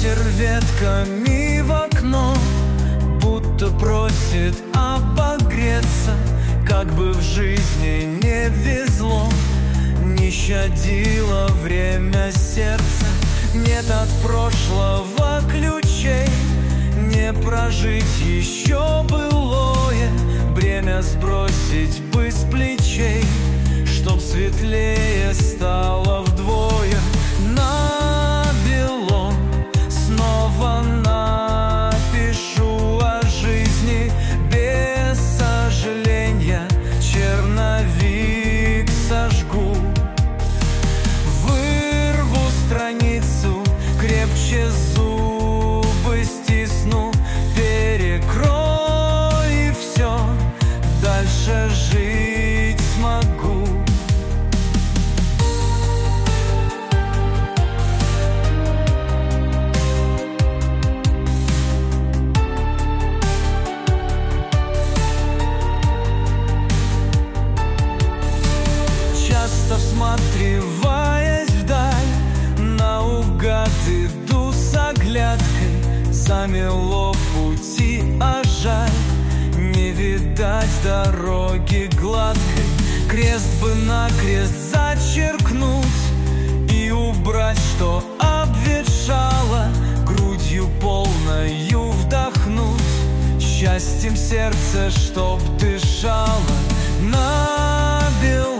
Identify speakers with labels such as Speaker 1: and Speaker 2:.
Speaker 1: Ветер ветками в окно, будто просит обогреться. Как бы в жизни не везло, не щадило время сердца. Нет от прошлого ключей, не прожить еще былое. Бремя сбросить бы с плечей, чтоб светлее стало вдвое. На белом снова напишу о жизни без сожаления, черновик сожгу. Вырву страницу, крепче зубы стисну, перекрою и все, дальше жить смогу. Часто всматриваясь вдаль, наугад иду с оглядкой. Замело пути, а жаль, не видать дороги гладкой. Крест бы на крест зачеркнуть и убрать, что обветшало. Грудью полною вдохнуть, счастьем сердце, чтоб дышало. На белом